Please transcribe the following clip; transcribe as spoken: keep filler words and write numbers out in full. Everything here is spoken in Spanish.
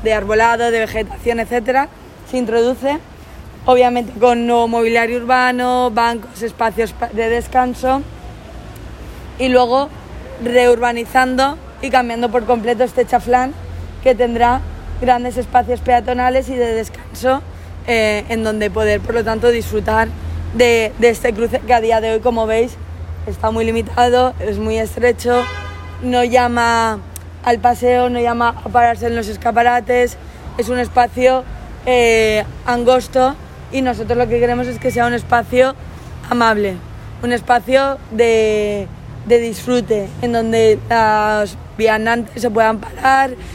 de arbolado, de vegetación, etcétera, se introduce, obviamente con nuevo mobiliario urbano, bancos, espacios de descanso, y luego reurbanizando y cambiando por completo este chaflán, que tendrá grandes espacios peatonales y de descanso eh, en donde poder, por lo tanto, disfrutar de, de este cruce que a día de hoy, como veis, está muy limitado, es muy estrecho, no llama al paseo, no llama a pararse en los escaparates, es un espacio eh, angosto, y nosotros lo que queremos es que sea un espacio amable, un espacio de, de disfrute, en donde los viandantes se puedan parar